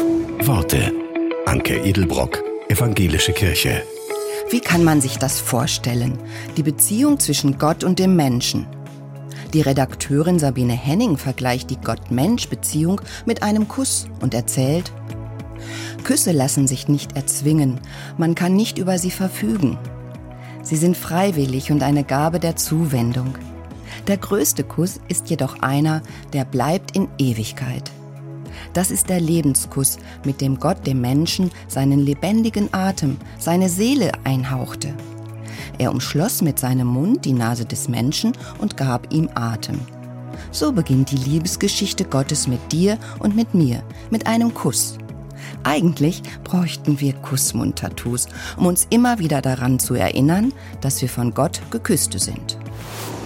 Worte. Anke Edelbrock, Evangelische Kirche. Wie kann man sich das vorstellen? Die Beziehung zwischen Gott und dem Menschen. Die Redakteurin Sabine Henning vergleicht die Gott-Mensch-Beziehung mit einem Kuss und erzählt: Küsse lassen sich nicht erzwingen, man kann nicht über sie verfügen. Sie sind freiwillig und eine Gabe der Zuwendung. Der größte Kuss ist jedoch einer, der bleibt in Ewigkeit. Das ist der Lebenskuss, mit dem Gott dem Menschen seinen lebendigen Atem, seine Seele einhauchte. Er umschloss mit seinem Mund die Nase des Menschen und gab ihm Atem. So beginnt die Liebesgeschichte Gottes mit dir und mit mir, mit einem Kuss. Eigentlich bräuchten wir Kussmund-Tattoos, um uns immer wieder daran zu erinnern, dass wir von Gott Geküsste sind.